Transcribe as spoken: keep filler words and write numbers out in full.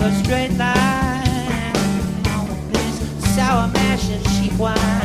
a straight line. This sour mash and cheap wine.